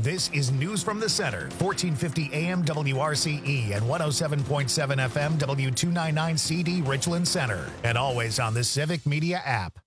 This is News from the Center, 1450 AM WRCE and 107.7 FM W299CD Richland Center, and always on the Civic Media app.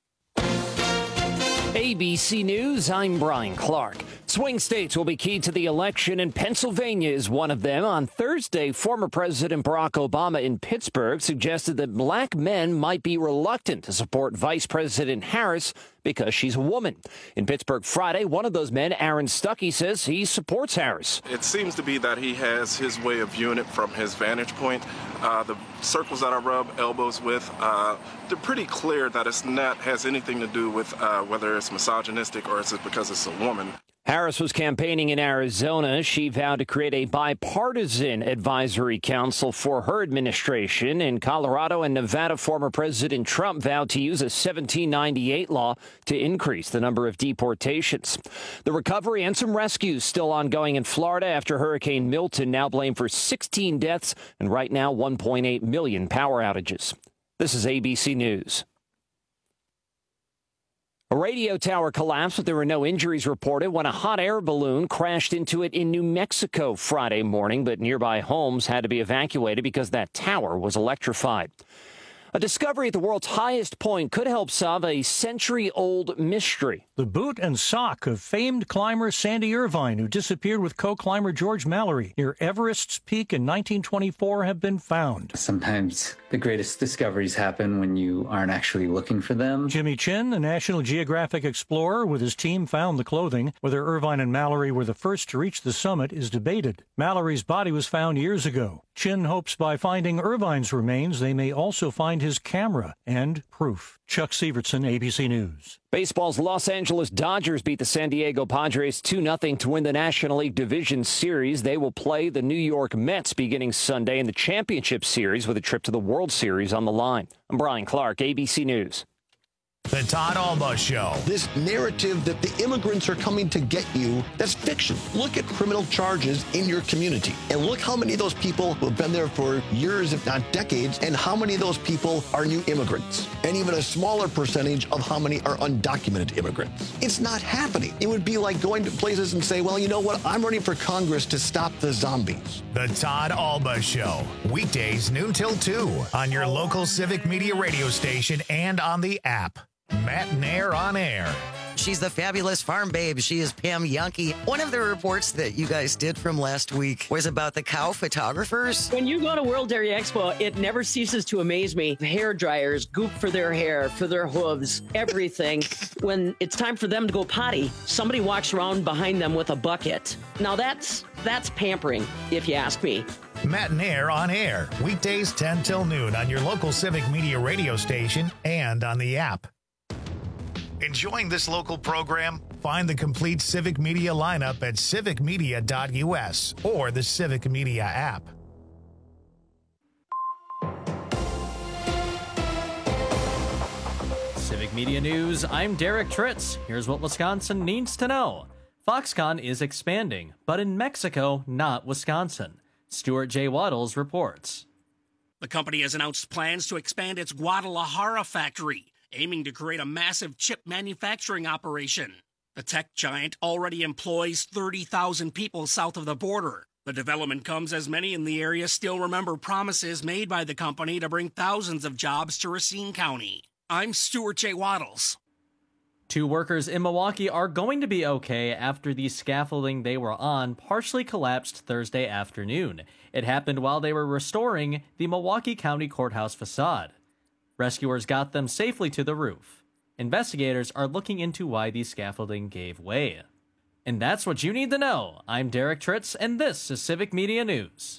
ABC News, I'm Brian Clark. Swing states will be key to the election, and Pennsylvania is one of them. On Thursday, former President Barack Obama in Pittsburgh suggested that black men might be reluctant to support Vice President Harris because she's a woman. In Pittsburgh Friday, one of those men, Aaron Stuckey, says he supports Harris. It seems to be that he has his way of viewing it from his vantage point. The circles that I rub elbows with, they're pretty clear that it's not has anything to do with whether it's misogynistic or is it because it's a woman. Harris was campaigning in Arizona. She vowed to create a bipartisan advisory council for her administration. In Colorado and Nevada, former President Trump vowed to use a 1798 law to increase the number of deportations. The recovery and some rescues still ongoing in Florida after Hurricane Milton, now blamed for 16 deaths and right now 1.8 million power outages. This is ABC News. A radio tower collapsed, but there were no injuries reported when a hot air balloon crashed into it in New Mexico Friday morning, but nearby homes had to be evacuated because that tower was electrified. A discovery at the world's highest point could help solve a century-old mystery. The boot and sock of famed climber Sandy Irvine, who disappeared with co-climber George Mallory near Everest's Peak in 1924, have been found. Sometimes the greatest discoveries happen when you aren't actually looking for them. Jimmy Chin, a National Geographic explorer with his team, found the clothing. Whether Irvine and Mallory were the first to reach the summit is debated. Mallory's body was found years ago. Chin hopes by finding Irvine's remains, they may also find his camera and proof. Chuck Sievertson, ABC News. Baseball's Los Angeles Dodgers beat the San Diego Padres 2-0 to win the National League Division Series. They will play the New York Mets beginning Sunday in the Championship Series with a trip to the World Series on the line. I'm Brian Clark, ABC News. The Todd Alba Show. This narrative that the immigrants are coming to get you, that's fiction. Look at criminal charges in your community and look how many of those people who have been there for years, if not decades, and how many of those people are new immigrants, and even a smaller percentage of how many are undocumented immigrants. It's not happening. It would be like going to places and say, well, you know what? I'm running for Congress to stop the zombies. The Todd Alba Show. Weekdays noon till 2 on your local Civic Media radio station and on the app. Matt Nair on air. She's the fabulous farm babe. She is Pam Yankee. One of the reports that you guys did from last week was about the cow photographers. When you go to World Dairy Expo, it never ceases to amaze me. Hair dryers, goop for their hair, for their hooves, everything. When it's time for them to go potty, somebody walks around behind them with a bucket. Now that's pampering, if you ask me. Matt Nair on air. Weekdays 10 till noon on your local Civic Media radio station and on the app. Enjoying this local program? Find the complete Civic Media lineup at civicmedia.us or the Civic Media app. Civic Media News, I'm Derek Tritz. Here's what Wisconsin needs to know. Foxconn is expanding, but in Mexico, not Wisconsin. Stuart J. Waddles reports. The company has announced plans to expand its Guadalajara factory, aiming to create a massive chip manufacturing operation. The tech giant already employs 30,000 people south of the border. The development comes as many in the area still remember promises made by the company to bring thousands of jobs to Racine County. I'm Stuart J. Waddles. 2 workers in Milwaukee are going to be okay after the scaffolding they were on partially collapsed Thursday afternoon. It happened while they were restoring the Milwaukee County Courthouse facade. Rescuers got them safely to the roof. Investigators are looking into why the scaffolding gave way. And that's what you need to know. I'm Derek Tritz, and this is Civic Media News.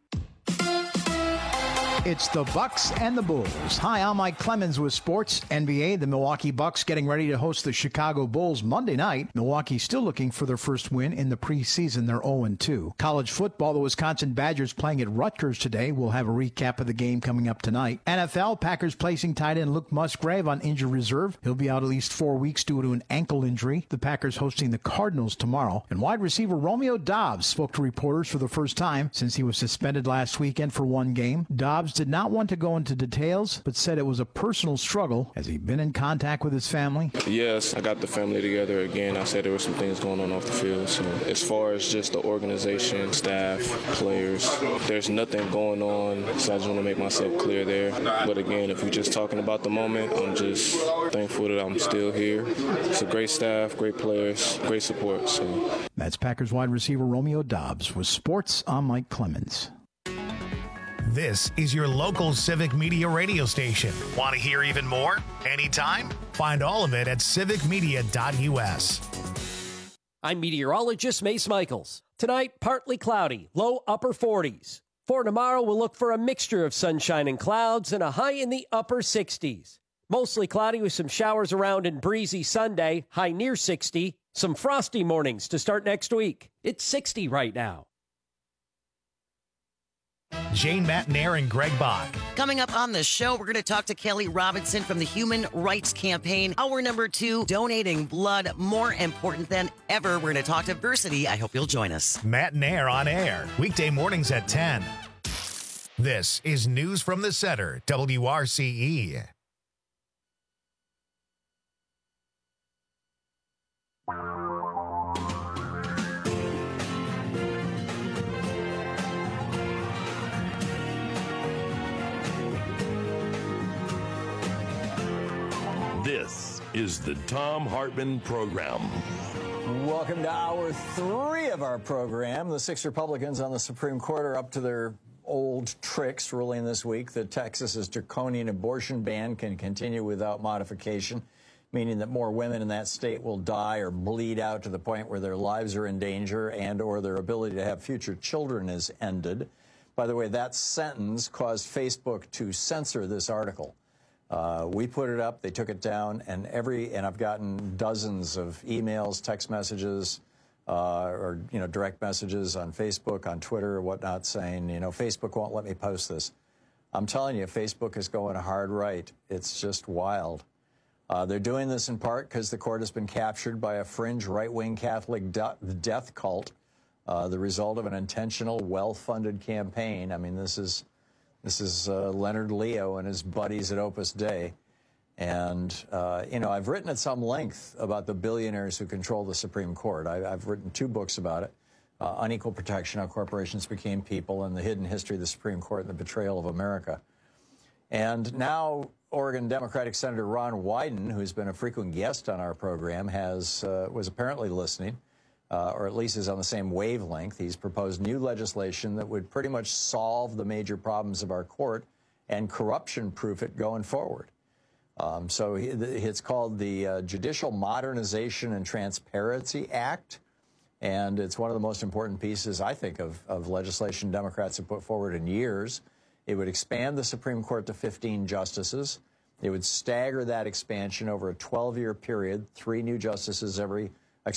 It's the Bucks and the Bulls. Hi, I'm Mike Clemens with Sports. NBA, the Milwaukee Bucks getting ready to host the Chicago Bulls Monday night. Milwaukee still looking for their first win in the preseason. They're 0-2. College football, the Wisconsin Badgers playing at Rutgers today. We'll have a recap of the game coming up tonight. NFL, Packers placing tight end Luke Musgrave on injured reserve. He'll be out at least 4 weeks due to an ankle injury. The Packers hosting the Cardinals tomorrow. And wide receiver Romeo Doubs spoke to reporters for the first time since he was suspended last weekend for one game. Doubs did not want to go into details, but said it was a personal struggle as he'd been in contact with his family. Yes, I got the family together again. I said there were some things going on off the field. So as far as just the organization, staff, players, there's nothing going on. So I just want to make myself clear there. But again, if we're just talking about the moment, I'm just thankful that I'm still here. It's a great staff, great players, great support. So that's Packers wide receiver Romeo Doubs with Sports. I'm Mike Clemens. This is your local Civic Media radio station. Want to hear even more? Anytime? Find all of it at civicmedia.us. I'm meteorologist Mace Michaels. Tonight, partly cloudy, low upper 40s. For tomorrow, we'll look for a mixture of sunshine and clouds and a high in the upper 60s. Mostly cloudy with some showers around and breezy Sunday, high near 60. Some frosty mornings to start next week. It's 60 right now. Jane Matnair and Greg Bach. Coming up on the show, we're going to talk to Kelly Robinson from the Human Rights Campaign. Hour number 2, donating blood more important than ever. We're going to talk diversity. I hope you'll join us. Matnair on air, weekday mornings at 10. This is News from the Center, WRCE. This is the Thom Hartmann Program. Welcome to hour 3 of our program. The 6 Republicans on the Supreme Court are up to their old tricks, ruling this week that Texas's draconian abortion ban can continue without modification, meaning that more women in that state will die or bleed out to the point where their lives are in danger and or their ability to have future children is ended. By the way, that sentence caused Facebook to censor this article. We put it up, they took it down, and I've gotten dozens of emails, text messages, or direct messages on Facebook, on Twitter, or whatnot, saying, Facebook won't let me post this. I'm telling you, Facebook is going hard right. It's just wild. They're doing this in part because the court has been captured by a fringe right-wing Catholic death cult, the result of an intentional, well-funded campaign. I mean, this is Leonard Leo and his buddies at Opus Dei. And, I've written at some length about the billionaires who control the Supreme Court. I've written 2 books about it, Unequal Protection, How Corporations Became People, and The Hidden History of the Supreme Court and the Betrayal of America. And now Oregon Democratic Senator Ron Wyden, who's been a frequent guest on our program, was apparently listening, or at least is on the same wavelength. He's proposed new legislation that would pretty much solve the major problems of our court and corruption-proof it going forward. So it's called the Judicial Modernization and Transparency Act, and it's one of the most important pieces, I think, of legislation Democrats have put forward in years. It would expand the Supreme Court to 15 justices. It would stagger that expansion over a 12-year period, 1 new justice every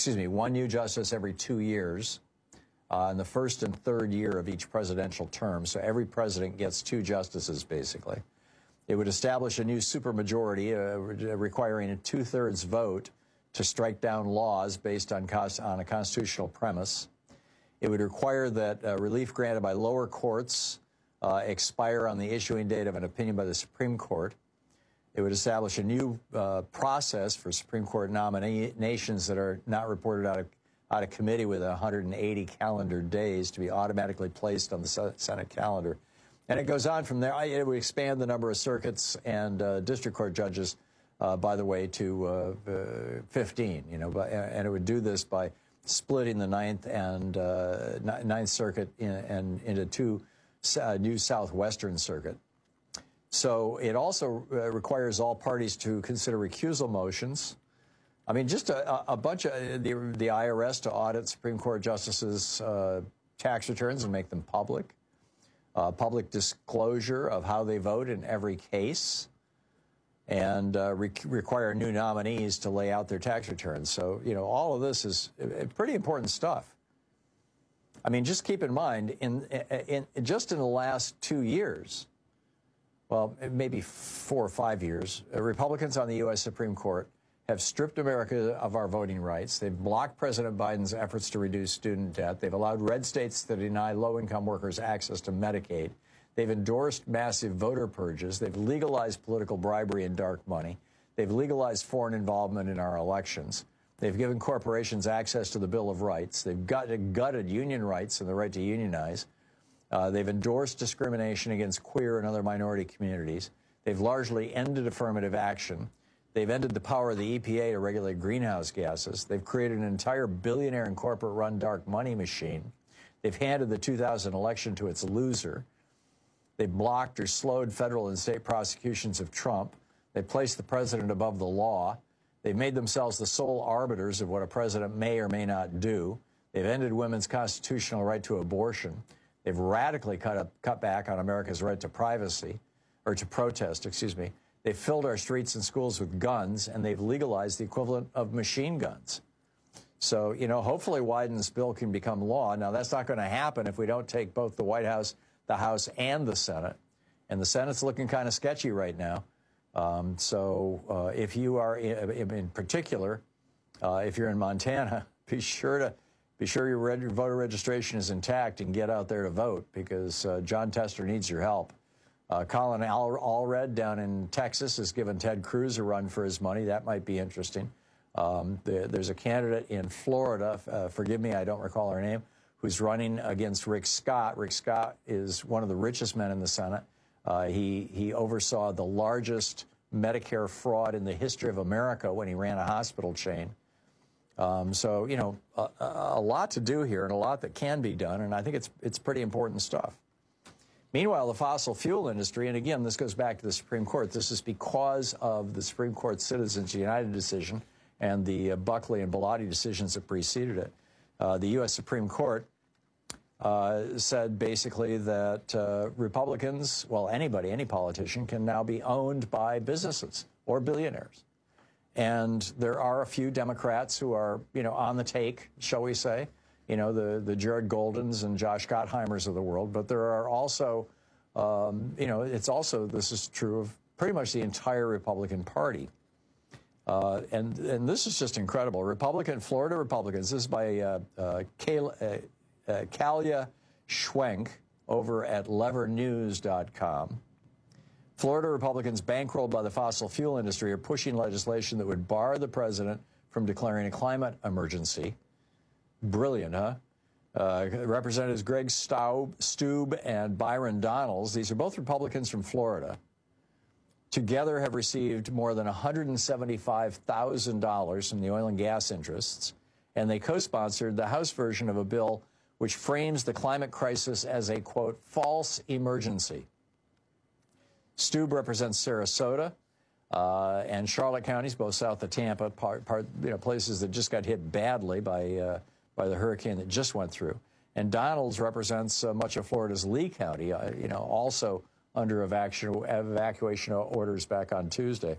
2 years, in the first and third year of each presidential term. So every president gets 2 justices, basically. It would establish a new supermajority requiring a 2/3 vote to strike down laws based on a constitutional premise. It would require that relief granted by lower courts expire on the issuing date of an opinion by the Supreme Court. It would establish a new process for Supreme Court nominations that are not reported out of committee with 180 calendar days to be automatically placed on the Senate calendar. And it goes on from there. It would expand the number of circuits and district court judges, by the way, to 15. And it would do this by splitting the Ninth Circuit into 2 new Southwestern Circuit. So it also requires all parties to consider recusal motions. I mean, just a bunch of the IRS to audit Supreme Court justices' tax returns and make them public. Public disclosure of how they vote in every case, and require new nominees to lay out their tax returns. So, all of this is pretty important stuff. I mean, just keep in mind, just in the last 2 years, well, maybe 4 or 5 years, Republicans on the U.S. Supreme Court have stripped America of our voting rights. They've blocked President Biden's efforts to reduce student debt. They've allowed red states to deny low-income workers access to Medicaid. They've endorsed massive voter purges. They've legalized political bribery and dark money. They've legalized foreign involvement in our elections. They've given corporations access to the Bill of Rights. They've gutted union rights and the right to unionize. They've endorsed discrimination against queer and other minority communities. They've largely ended affirmative action. They've ended the power of the EPA to regulate greenhouse gases. They've created an entire billionaire and corporate-run dark money machine. They've handed the 2000 election to its loser. They've blocked or slowed federal and state prosecutions of Trump. They've placed the president above the law. They've made themselves the sole arbiters of what a president may or may not do. They've ended women's constitutional right to abortion. They've radically cut back on America's right to privacy, or to protest, excuse me. They've filled our streets and schools with guns, and they've legalized the equivalent of machine guns. So, you know, hopefully Wyden's bill can become law. Now, that's not going to happen if we don't take both the White House, the House, and the Senate. And the Senate's looking kind of sketchy right now. If you are, in particular, if you're in Montana, be sure your voter registration is intact and get out there to vote, because John Tester needs your help. Colin Allred down in Texas has given Ted Cruz a run for his money. That might be interesting. There's a candidate in Florida, forgive me, I don't recall her name, who's running against Rick Scott. Rick Scott is one of the richest men in the Senate. He oversaw the largest Medicare fraud in the history of America when he ran a hospital chain. So, you know, a lot to do here and a lot that can be done, and I think it's pretty important stuff. Meanwhile, the fossil fuel industry, and again, this goes back to the Supreme Court. This is because of the Supreme Court Citizens United decision and the Buckley and Bellotti decisions that preceded it. The U.S. Supreme Court said basically that Republicans, well, anybody, any politician, can now be owned by businesses or billionaires. And there are a few Democrats who are, you know, on the take, shall we say, you know, the Jared Goldens and Josh Gottheimers of the world. But there are also, you know, this is true of pretty much the entire Republican Party. And this is just incredible. Florida Republicans, this is by Kalia Schwenk over at levernews.com. Florida Republicans bankrolled by the fossil fuel industry are pushing legislation that would bar the president from declaring a climate emergency. Brilliant, huh? Representatives Greg Stube and Byron Donalds, these are both Republicans from Florida, together have received more than $175,000 from the oil and gas interests, and they co-sponsored the House version of a bill which frames the climate crisis as a, quote, false emergency. Stube represents Sarasota and Charlotte counties, both south of Tampa, places that just got hit badly by the hurricane that just went through. And Donalds represents much of Florida's Lee County, also under evacuation orders back on Tuesday.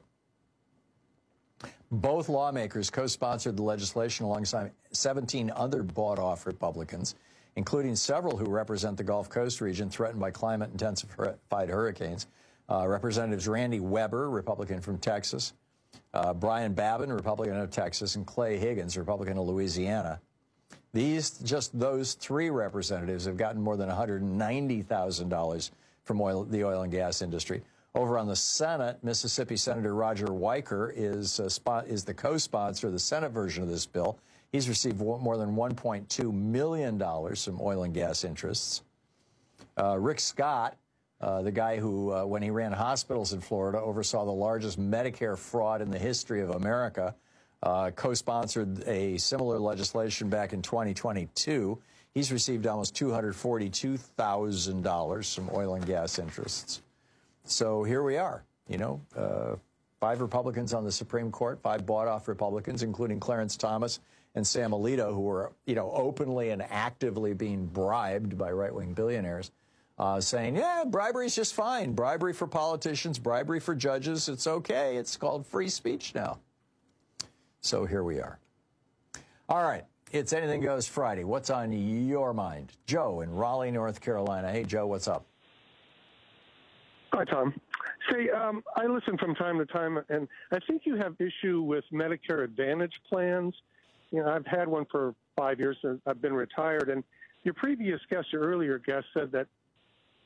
Both lawmakers co-sponsored the legislation alongside 17 other bought-off Republicans, including several who represent the Gulf Coast region threatened by climate-intensified hurricanes. Representatives Randy Weber, Republican from Texas, Brian Babin, Republican of Texas, and Clay Higgins, Republican of Louisiana. Those three representatives have gotten more than $190,000 from the oil and gas industry. Over on the Senate, Mississippi Senator Roger Weicker is the co-sponsor of the Senate version of this bill. He's received more than $1.2 million from oil and gas interests. Rick Scott, the guy who, when he ran hospitals in Florida, oversaw the largest Medicare fraud in the history of America, co-sponsored a similar legislation back in 2022. He's received almost $242,000 from oil and gas interests. So here we are, 5 Republicans on the Supreme Court, 5 bought-off Republicans, including Clarence Thomas and Sam Alito, who were, openly and actively being bribed by right-wing billionaires, saying, yeah, bribery's just fine. Bribery for politicians, bribery for judges, it's okay. It's called free speech now. So here we are. All right, it's Anything Goes Friday. What's on your mind? Joe in Raleigh, North Carolina. Hey, Joe, what's up? Hi, Tom. Say, I listen from time to time, and I think you have issue with Medicare Advantage plans. I've had one for 5 years. I've been retired, and your previous guest, your earlier guest, said that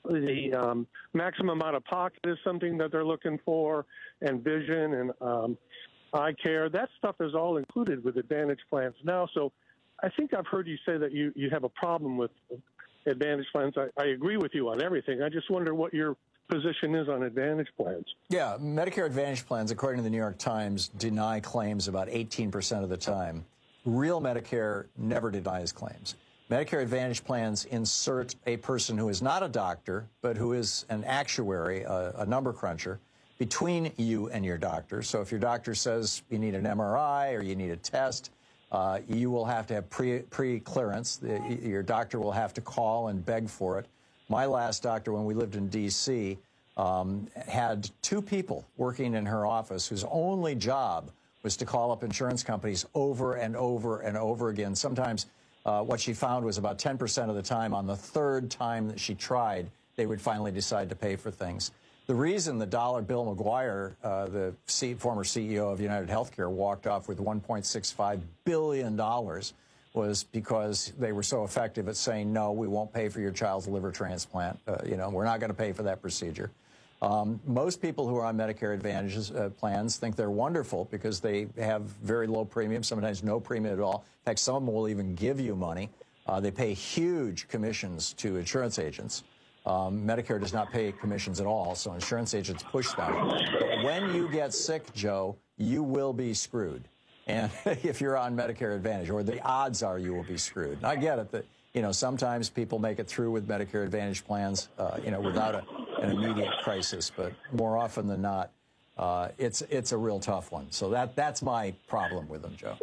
The maximum out of pocket is something that they're looking for, and vision and eye care. That stuff is all included with Advantage plans now. So I think I've heard you say that you have a problem with Advantage plans. I agree with you on everything. I just wonder what your position is on Advantage plans. Yeah, Medicare Advantage plans, according to the New York Times, deny claims about 18% of the time. Real Medicare never denies claims. Medicare Advantage plans insert a person who is not a doctor, but who is an actuary, a number cruncher, between you and your doctor. So if your doctor says you need an MRI or you need a test, you will have to have pre-clearance. Your doctor will have to call and beg for it. My last doctor, when we lived in D.C., had 2 people working in her office whose only job was to call up insurance companies over and over and over again. Sometimes what she found was about 10% of the time, on the 3rd time that she tried, they would finally decide to pay for things. The reason the dollar Bill McGuire, the former CEO of United Healthcare, walked off with $1.65 billion was because they were so effective at saying, no, we won't pay for your child's liver transplant. We're not going to pay for that procedure. Most people who are on Medicare Advantage plans think they're wonderful because they have very low premium, sometimes no premium at all. In fact, some of them will even give you money. They pay huge commissions to insurance agents. Medicare does not pay commissions at all, so insurance agents push them. But when you get sick, Joe, you will be screwed. And if you're on Medicare Advantage, or the odds are you will be screwed. And I get it that, sometimes people make it through with Medicare Advantage plans, without an immediate crisis. But more often than not, it's a real tough one. So that's my problem with them, Joe.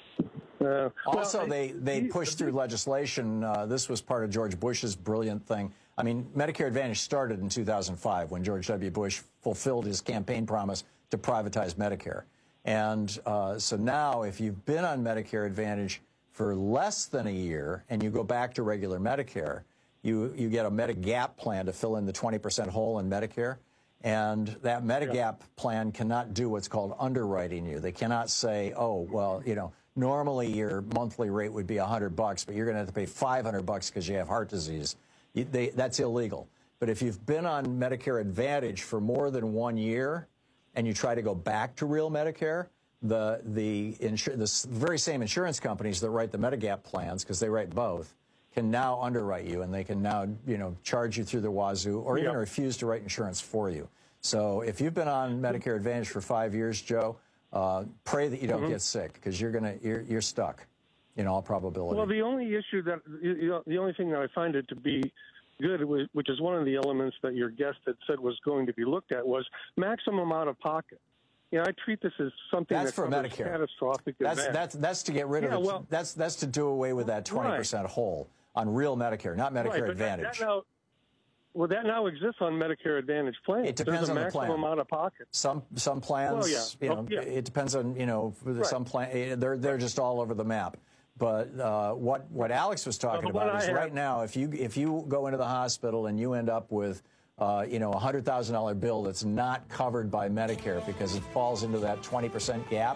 Also, they pushed through legislation. This was part of George Bush's brilliant thing. I mean, Medicare Advantage started in 2005 when George W. Bush fulfilled his campaign promise to privatize Medicare. And so now, if you've been on Medicare Advantage for less than a year and you go back to regular Medicare, you get a Medigap plan to fill in the 20% hole in Medicare. And that Medigap plan cannot do what's called underwriting you. They cannot say, oh, well, normally your monthly rate would be $100, but you're going to have to pay $500 because you have heart disease. That's illegal. But if you've been on Medicare Advantage for more than 1 year and you try to go back to real Medicare, the very same insurance companies that write the Medigap plans, because they write both, can now underwrite you, and they can now, charge you through the wazoo, or even refuse to write insurance for you. So if you've been on Medicare Advantage for 5 years, Joe, pray that you don't get sick, because you're stuck in all probability. Well, the only issue the only thing that I find it to be good, which is one of the elements that your guest had said was going to be looked at, was maximum out of pocket. I treat this as something that's for Medicare. Catastrophic event. That's to get rid of it. Well, that's to do away with that 20% hole on real Medicare, not Medicare Advantage. That now exists on Medicare Advantage plans. It depends on the plan. Maximum out of pocket. Some plans, it depends on, some plan. They're just all over the map. But what Alex was talking about is right now, if you go into the hospital and you end up with a $100,000 bill that's not covered by Medicare because it falls into that 20% gap,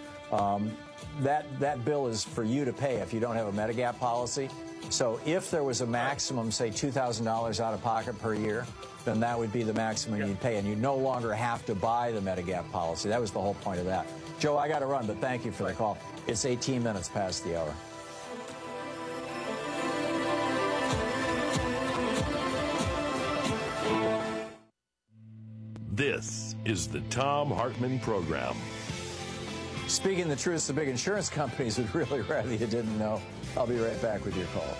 that bill is for you to pay if you don't have a Medigap policy. So if there was a maximum, say $2,000 out of pocket per year, then that would be the maximum you'd pay, and you no longer have to buy the Medigap policy. That was the whole point of that. Joe, I got to run, but thank you for the call. It's 18 minutes past the hour. This is the Thom Hartmann Program. Speaking the truth, the big insurance companies would really rather you didn't know. I'll be right back with your call.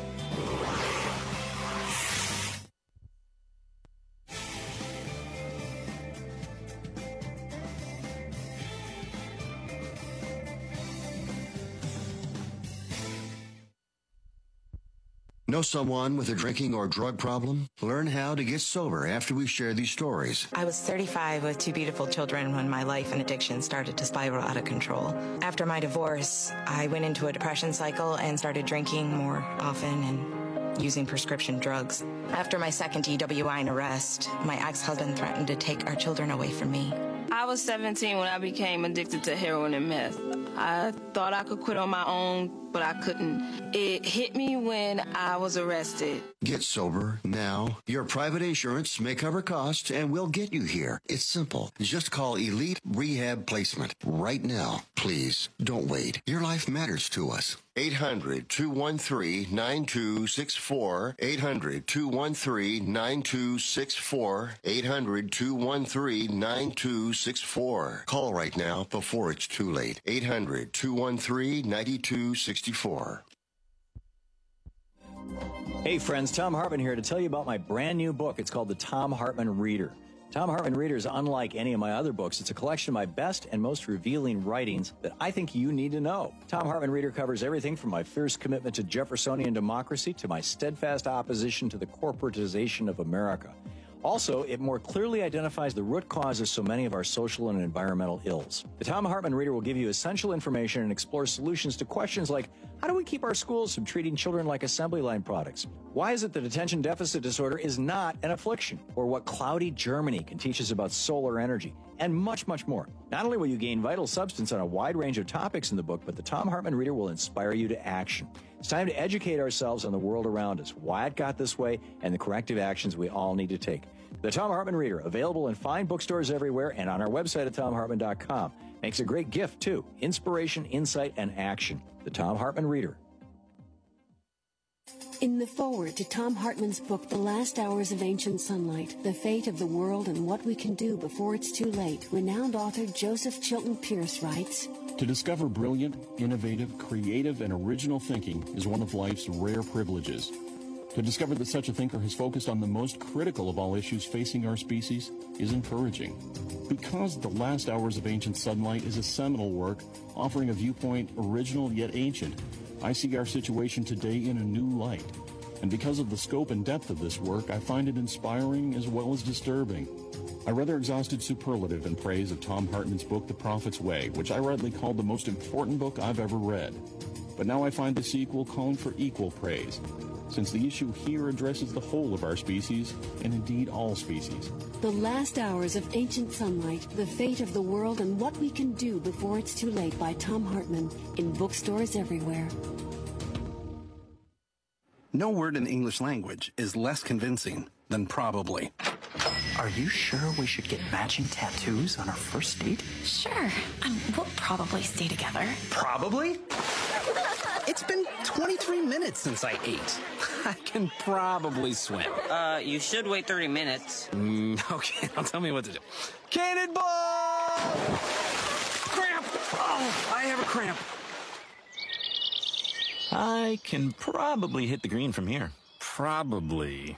Know someone with a drinking or drug problem? Learn how to get sober after we share these stories. I was 35 with 2 beautiful children when my life and addiction started to spiral out of control. After my divorce, I went into a depression cycle and started drinking more often and using prescription drugs. After my second DWI and arrest, my ex-husband threatened to take our children away from me. I was 17 when I became addicted to heroin and meth. I thought I could quit on my own, but I couldn't. It hit me when I was arrested. Get sober now. Your private insurance may cover costs and we'll get you here. It's simple. Just call Elite Rehab Placement right now. Please don't wait. Your life matters to us. 800-213-9264. 800-213-9264. 800-213-9264. Call right now before it's too late. 800-213-9264. Hey friends, Thom Hartmann here to tell you about my brand new book. It's called The Thom Hartmann Reader. Thom Hartmann Reader is unlike any of my other books. It's a collection of my best and most revealing writings that I think you need to know. Thom Hartmann Reader covers everything from my fierce commitment to Jeffersonian democracy to my steadfast opposition to the corporatization of America. Also, it more clearly identifies the root cause of so many of our social and environmental ills. The Thom Hartmann Reader will give you essential information and explore solutions to questions like, how do we keep our schools from treating children like assembly line products? Why is it that attention deficit disorder is not an affliction? Or what cloudy Germany can teach us about solar energy? And much, much more. Not only will you gain vital substance on a wide range of topics in the book, but the Thom Hartmann Reader will inspire you to action. It's time to educate ourselves on the world around us, why it got this way, and the corrective actions we all need to take. The Thom Hartmann Reader, available in fine bookstores everywhere and on our website at thomhartmann.com. Makes a great gift, too. Inspiration, insight, and action. The Thom Hartmann Reader. In the foreword to Thom Hartmann's book, The Last Hours of Ancient Sunlight, The Fate of the World and What We Can Do Before It's Too Late, renowned author Joseph Chilton Pierce writes, To discover brilliant, innovative, creative, and original thinking is one of life's rare privileges. To discover that such a thinker has focused on the most critical of all issues facing our species is encouraging. Because The Last Hours of Ancient Sunlight is a seminal work offering a viewpoint original yet ancient, I see our situation today in a new light. And because of the scope and depth of this work, I find it inspiring as well as disturbing. I rather exhausted superlative in praise of Thom Hartmann's book, The Prophet's Way, which I rightly called the most important book I've ever read. But now I find the sequel calling for equal praise, since the issue here addresses the whole of our species, and indeed all species. The Last Hours of Ancient Sunlight, The Fate of the World and What We Can Do Before It's Too Late by Thom Hartmann, in bookstores everywhere. No word in the English language is less convincing than probably. Are you sure we should get matching tattoos on our first date? Sure. We'll probably stay together. Probably? It's been 23 minutes since I ate. I can probably swim. You should wait 30 minutes. Okay, now tell me what to do. Cannonball! Cramp! Oh, I have a cramp. I can probably hit the green from here. Probably.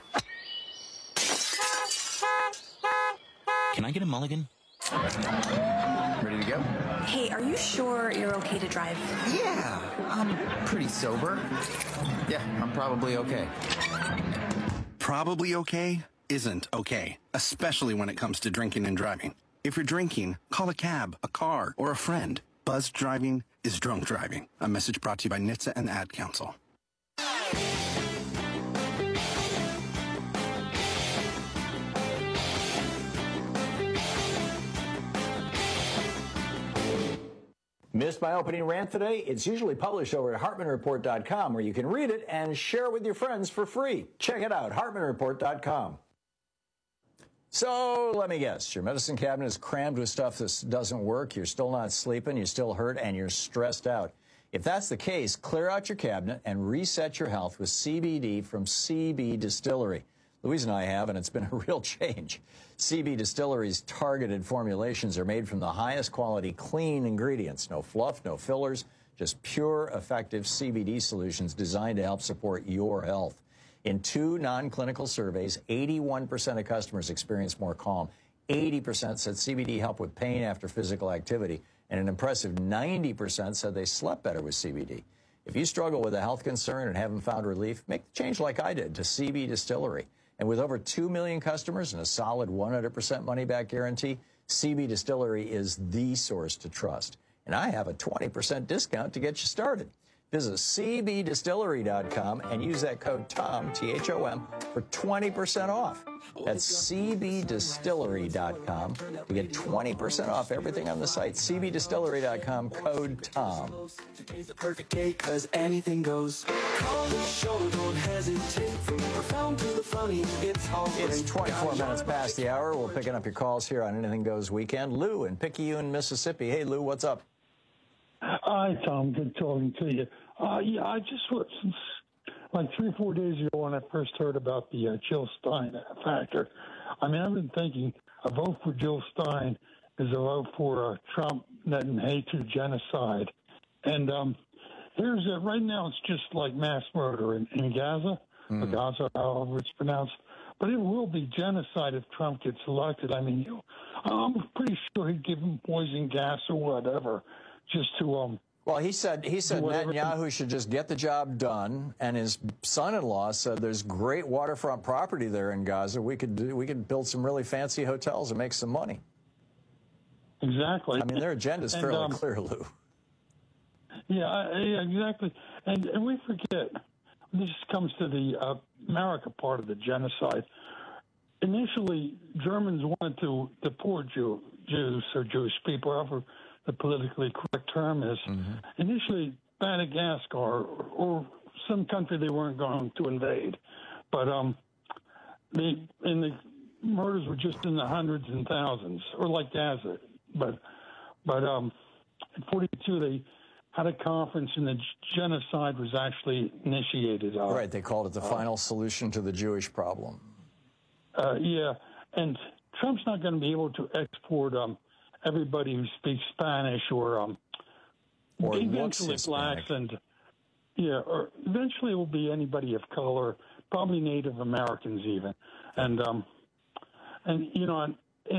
Can I get a mulligan? Ready to go? Hey, are you sure you're okay to drive? Yeah, I'm pretty sober. Yeah, I'm probably okay. Probably okay isn't okay, especially when it comes to drinking and driving. If you're drinking, call a cab, a car, or a friend. Buzzed driving is drunk driving. A message brought to you by NHTSA and the Ad Council. Missed my opening rant today? It's usually published over at HartmanReport.com, where you can read it and share it with your friends for free. Check it out, HartmanReport.com. So let me guess, your medicine cabinet is crammed with stuff that doesn't work, you're still not sleeping, you still hurt, and you're stressed out. If that's the case, clear out your cabinet and reset your health with CBD from CB Distillery. Louise and I have, and it's been a real change. CB Distillery's targeted formulations are made from the highest quality clean ingredients. No fluff, no fillers, just pure, effective CBD solutions designed to help support your health. In 2 non-clinical surveys, 81% of customers experienced more calm. 80% said CBD helped with pain after physical activity. And an impressive 90% said they slept better with CBD. If you struggle with a health concern and haven't found relief, make the change like I did to CB Distillery. And with over 2 million customers and a solid 100% money-back guarantee, CB Distillery is the source to trust. And I have a 20% discount to get you started. Visit cbdistillery.com and use that code TOM, T-H-O-M, for 20% off. That's cbdistillery.com to get 20% off everything on the site. cbdistillery.com, code TOM. Today's the perfect day, 'cause anything goes. Call the show, don't hesitate. From the profound to the funny, it's all great. It's 24 minutes past the hour. We're picking up your calls here on Anything Goes Weekend. Lou in Picayune, Mississippi. Hey, Lou, what's up? Hi, Tom. Good talking to you. Yeah, I just since like 3 or 4 days ago when I first heard about the Jill Stein factor. I mean, I've been thinking a vote for Jill Stein is a vote for Trump netting hate to genocide. And here's right now it's just like mass murder in Gaza, or Gaza, however it's pronounced. But it will be genocide if Trump gets elected. I mean, I'm pretty sure he'd give him poison gas or whatever, just to Well, he said Netanyahu should just get the job done, and his son-in-law said there's great waterfront property there in Gaza. We could build some really fancy hotels and make some money. Exactly. I mean, their agenda's fairly clear, Lou. Yeah, exactly. And we forget, this comes to the America part of the genocide. Initially, Germans wanted to deport Jews or Jewish people, however the politically correct term is. Initially, Madagascar or some country they weren't going to invade. But the murders were just in the hundreds and thousands, or like Gaza. But in 1942, they had a conference, and the genocide was actually initiated. Right, they called it the final solution to the Jewish problem. Yeah, and Trump's not going to be able to export everybody who speaks Spanish or eventually blacks and or eventually it will be anybody of color, probably Native Americans even, and I'm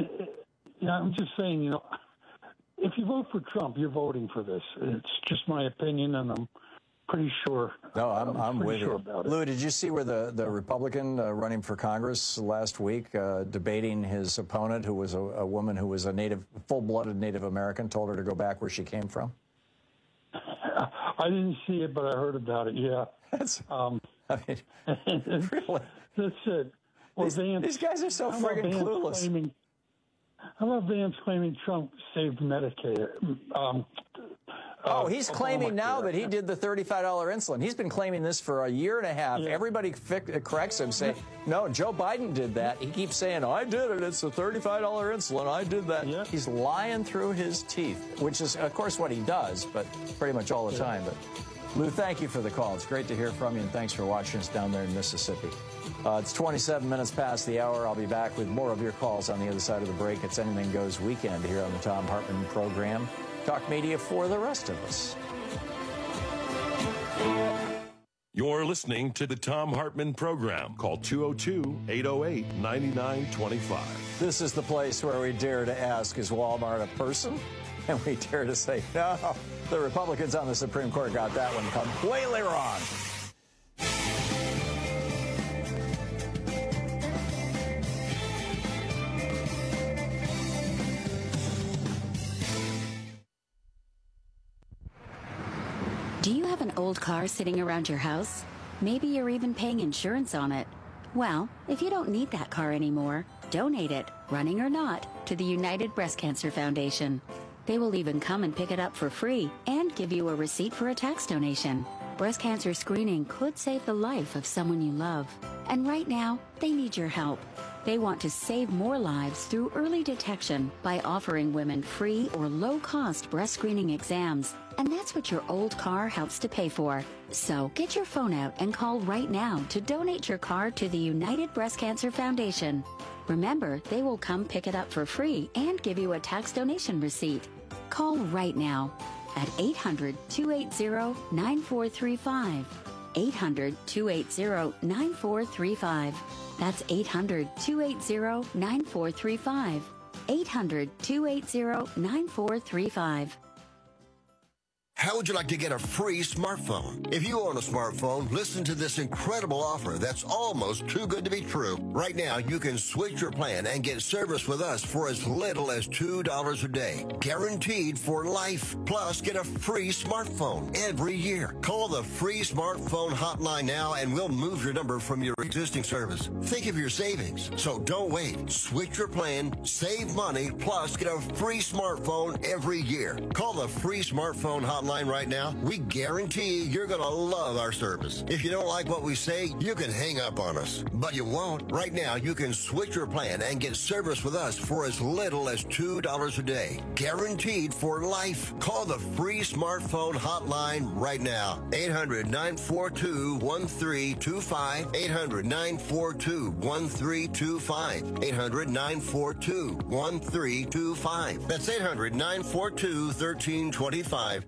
just saying, if you vote for Trump, you're voting for this. It's just my opinion, and I'm pretty sure. No, I'm with you. About it. Lou, did you see where the Republican running for Congress last week debating his opponent, who was a woman who was a full-blooded Native American, told her to go back where she came from? I didn't see it, but I heard about it. Yeah. Really? That's it. Well, these guys are so friggin' clueless. How about Vance claiming Trump saved Medicare? He's claiming now that he did the $35 insulin. He's been claiming this for a year and a half. Yeah. Everybody corrects him, saying, no, Joe Biden did that. He keeps saying, I did it. It's a $35 insulin. I did that. Yeah. He's lying through his teeth, which is, of course, what he does, but pretty much all the time. But Lou, thank you for the call. It's great to hear from you, and thanks for watching us down there in Mississippi. It's 27 minutes past the hour. I'll be back with more of your calls on the other side of the break. It's Anything Goes Weekend here on the Thom Hartmann program. Talk media for the rest of us. You're listening to the Thom Hartmann program. Call 202-808-9925. This is the place where we dare to ask, is Walmart a person? And we dare to say, no, the Republicans on the Supreme Court got that one completely wrong. Do you have an old car sitting around your house? Maybe you're even paying insurance on it. Well, if you don't need that car anymore, donate it, running or not, to the United Breast Cancer Foundation. They will even come and pick it up for free and give you a receipt for a tax donation. Breast cancer screening could save the life of someone you love. And right now, they need your help. They want to save more lives through early detection by offering women free or low-cost breast screening exams. And that's what your old car helps to pay for. So get your phone out and call right now to donate your car to the United Breast Cancer Foundation. Remember, they will come pick it up for free and give you a tax donation receipt. Call right now at 800-280-9435. 800-280-9435. That's 800-280-9435. 800-280-9435. how would you like to get a free smartphone? If you own a smartphone, listen to this incredible offer that's almost too good to be true. Right now, you can switch your plan and get service with us for as little as $2 a day. Guaranteed for life. Plus, get a free smartphone every year. Call the free smartphone hotline now and we'll move your number from your existing service. Think of your savings. So don't wait. Switch your plan, save money, plus get a free smartphone every year. Call the free smartphone hotline right now. We guarantee you're going to love our service. If you don't like what we say, you can hang up on us. But you won't. Right now, you can switch your plan and get service with us for as little as $2 a day. Guaranteed for life. Call the free smartphone hotline right now. 800-942-1325. 800-942-1325. 800-942-1325. That's 800-942-1325.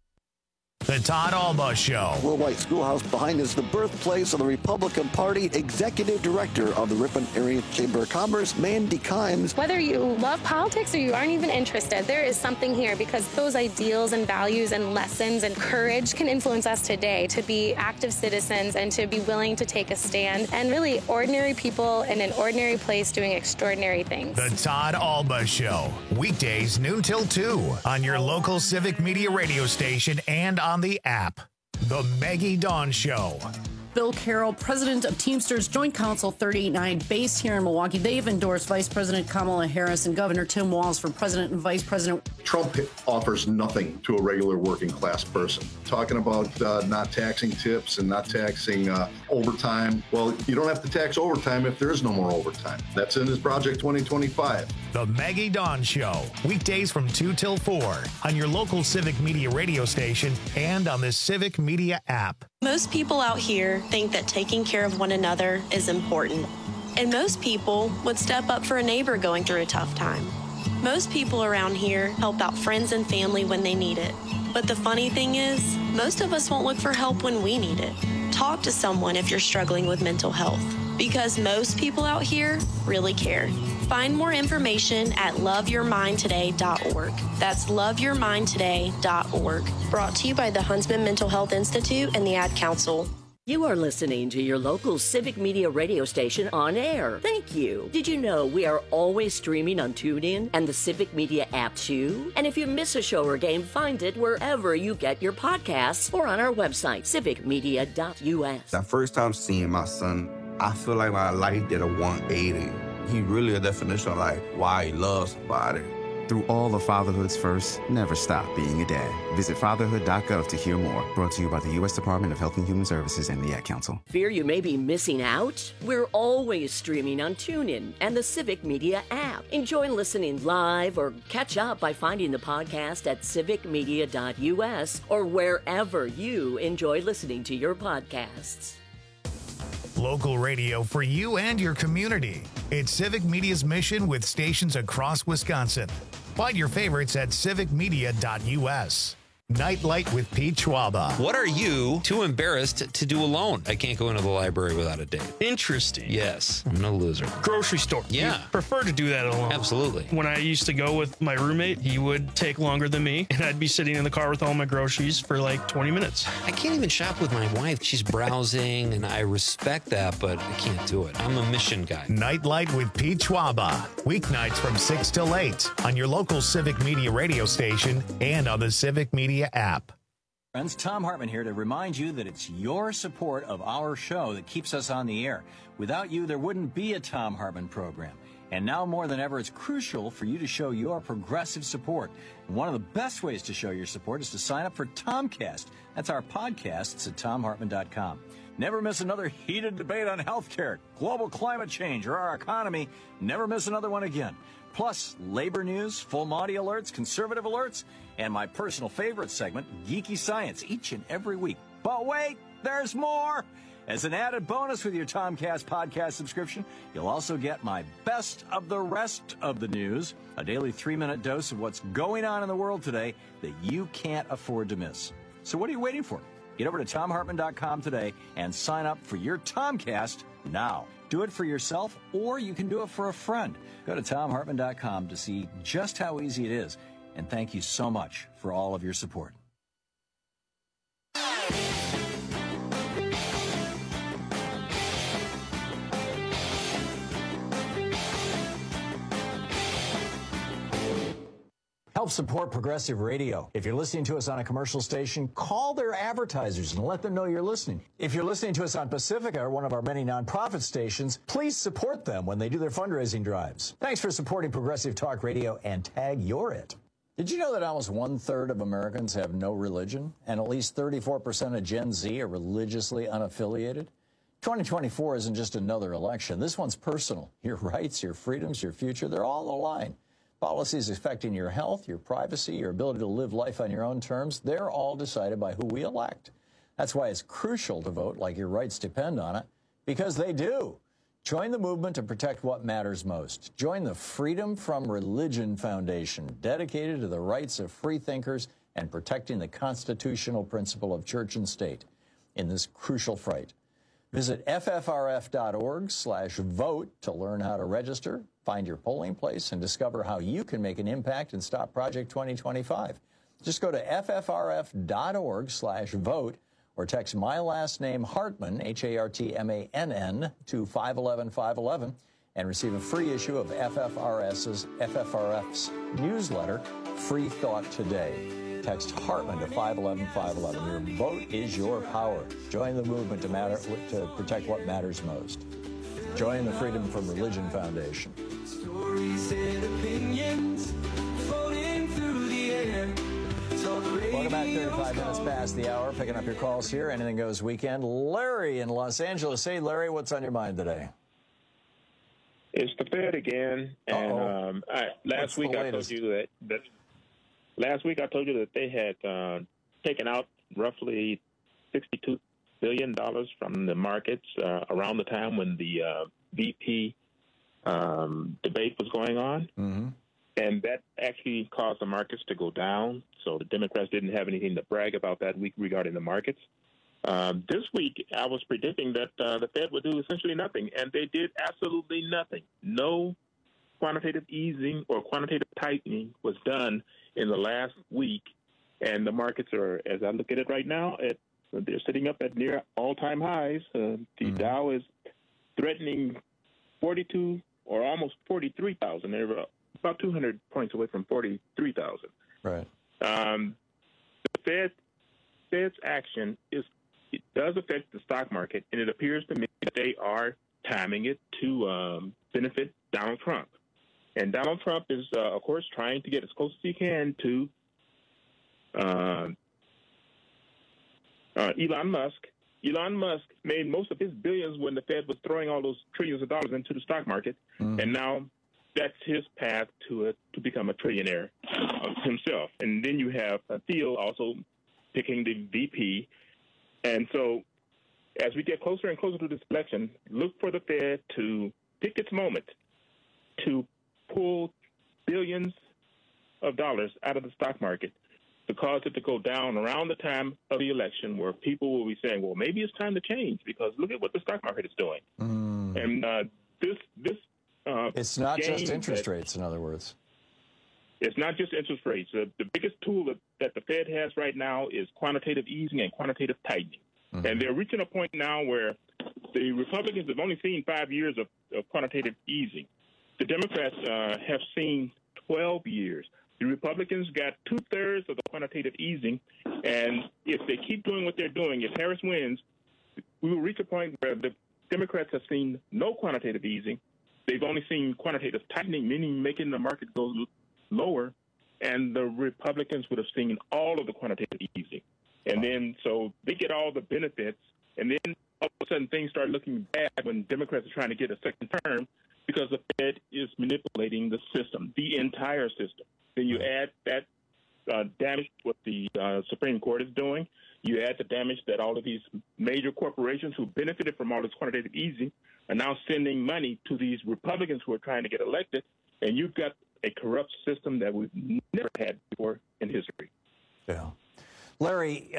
The Todd Alba Show. Will White Schoolhouse behind is the birthplace of the Republican Party Executive Director of the Ripon Area Chamber of Commerce, Mandy Kimes. Whether you love politics or you aren't even interested, there is something here because those ideals and values and lessons and courage can influence us today to be active citizens and to be willing to take a stand and really ordinary people in an ordinary place doing extraordinary things. The Todd Alba Show. Weekdays noon till 2 on your local civic media radio station and on the app. The Maggie Dawn Show. Bill Carroll, president of Teamsters Joint Council 389, based here in Milwaukee. They've endorsed Vice President Kamala Harris and Governor Tim Walz for president and vice president. Trump offers nothing to a regular working class person. Talking about not taxing tips and not taxing overtime. Well, you don't have to tax overtime if there is no more overtime. That's in his Project 2025. The Maggie Dawn Show. Weekdays from 2 till 4 on your local civic media radio station and on the Civic Media app. Most people out here think that taking care of one another is important. And most people would step up for a neighbor going through a tough time. Most people around here help out friends and family when they need it. But the funny thing is, most of us won't look for help when we need it. Talk to someone if you're struggling with mental health, because most people out here really care. Find more information at loveyourmindtoday.org. That's loveyourmindtoday.org. Brought to you by the Huntsman Mental Health Institute and the Ad Council. You are listening to your local Civic Media radio station on air. Thank you. Did you know we are always streaming on TuneIn and the Civic Media app too? And if you miss a show or game, find it wherever you get your podcasts or on our website, civicmedia.us. That first time seeing my son, I feel like my life did a 180. He really a definition of like why he loves somebody. Through all of fatherhood's first, never stop being a dad. Visit fatherhood.gov to hear more. Brought to you by the U.S. Department of Health and Human Services and the Ad Council. Fear you may be missing out? We're always streaming on TuneIn and the Civic Media app. Enjoy listening live or catch up by finding the podcast at civicmedia.us or wherever you enjoy listening to your podcasts. Local radio for you and your community. It's Civic Media's mission with stations across Wisconsin. Find your favorites at civicmedia.us. Nightlight with Pete Schwaba. What are you too embarrassed to do alone? I can't go into the library without a date. Interesting. Yes, I'm no loser. Grocery store. Yeah. You prefer to do that alone. Absolutely. When I used to go with my roommate, he would take longer than me, and I'd be sitting in the car with all my groceries for like 20 minutes. I can't even shop with my wife. She's browsing, and I respect that, but I can't do it. I'm a mission guy. Nightlight with Pete Schwaba. Weeknights from 6 till 8 on your local Civic Media radio station and on the Civic Media app. Friends, Tom Hartman here to remind you that it's your support of our show that keeps us on the air. Without you, there wouldn't be a Tom Hartman program. And now more than ever, it's crucial for you to show your progressive support. And one of the best ways to show your support is to sign up for Tomcast. That's our podcast. It's at TomHartman.com. Never miss another heated debate on healthcare, global climate change, or our economy. Never miss another one again. Plus, labor news, full Monty alerts, conservative alerts, and my personal favorite segment, Geeky Science, each and every week. But wait, there's more! As an added bonus with your Tomcast podcast subscription, you'll also get my best of the rest of the news, a daily 3-minute dose of what's going on in the world today that you can't afford to miss. So what are you waiting for? Get over to TomHartman.com today and sign up for your Tomcast now. Do it for yourself, or you can do it for a friend. Go to TomHartman.com to see just how easy it is. And thank you so much for all of your support. Help support Progressive Radio. If you're listening to us on a commercial station, call their advertisers and let them know you're listening. If you're listening to us on Pacifica, or one of our many nonprofit stations, please support them when they do their fundraising drives. Thanks for supporting Progressive Talk Radio and tag You're It. Did you know that almost 1/3 of Americans have no religion, and at least 34% of Gen Z are religiously unaffiliated? 2024 isn't just another election. This one's personal. Your rights, your freedoms, your future, they're all on the line. Policies affecting your health, your privacy, your ability to live life on your own terms, they're all decided by who we elect. That's why it's crucial to vote like your rights depend on it, because they do. Join the movement to protect what matters most. Join the Freedom from Religion Foundation, dedicated to the rights of free thinkers and protecting the constitutional principle of church and state in this crucial fight. Visit ffrf.org/vote to learn how to register, find your polling place, and discover how you can make an impact and stop Project 2025. Just go to ffrf.org/vote or text my last name Hartman, Hartmann, to 511-511 and receive a free issue of FFRF's newsletter, Free Thought Today. Text Hartman to 511-511. Your vote is your power. Join the movement to protect what matters most. Join the Freedom from Religion Foundation. Stories and opinions floating through the air. Welcome back, 35 minutes past the hour. Picking up your calls here. Anything Goes weekend. Larry in Los Angeles. Hey, Larry, what's on your mind today? It's the Fed again. And last week I told you that they had taken out roughly $62 billion from the markets around the time when the VP debate was going on. Mm-hmm. And that actually caused the markets to go down. So the Democrats didn't have anything to brag about that week regarding the markets. This week, I was predicting that the Fed would do essentially nothing, and they did absolutely nothing. No quantitative easing or quantitative tightening was done in the last week, and the markets are, as I look at it right now, they're sitting up at near all-time highs. The Dow is threatening 42 or almost 43,000. They're about 200 points away from 43,000. Right. The Fed's action does affect the stock market, and it appears to me that they are timing it to benefit Donald Trump. And Donald Trump is, of course, trying to get as close as he can to Elon Musk. Elon Musk made most of his billions when the Fed was throwing all those trillions of dollars into the stock market, and now that's his path to become a trillionaire himself. And then you have Thiel also picking the VP. And so as we get closer and closer to this election, look for the Fed to pick its moment to pull billions of dollars out of the stock market to cause it to go down around the time of the election, where people will be saying, well, maybe it's time to change because look at what the stock market is doing. And this it's not just interest rates, in other words. It's not just interest rates. The biggest tool that the Fed has right now is quantitative easing and quantitative tightening. And they're reaching a point now where the Republicans have only seen 5 years of quantitative easing. The Democrats have seen 12 years. The Republicans got 2/3 of the quantitative easing, and if they keep doing what they're doing, if Harris wins, we will reach a point where the Democrats have seen no quantitative easing. They've only seen quantitative tightening, meaning making the market go lower, and the Republicans would have seen all of the quantitative easing. And then so they get all the benefits, and then all of a sudden things start looking bad when Democrats are trying to get a second term because the Fed is manipulating the system, the entire system. Then you add that damage what the Supreme Court is doing. You add the damage that all of these major corporations who benefited from all this quantitative easing are now sending money to these Republicans who are trying to get elected, and you've got a corrupt system that we've never had before in history. Yeah. Larry,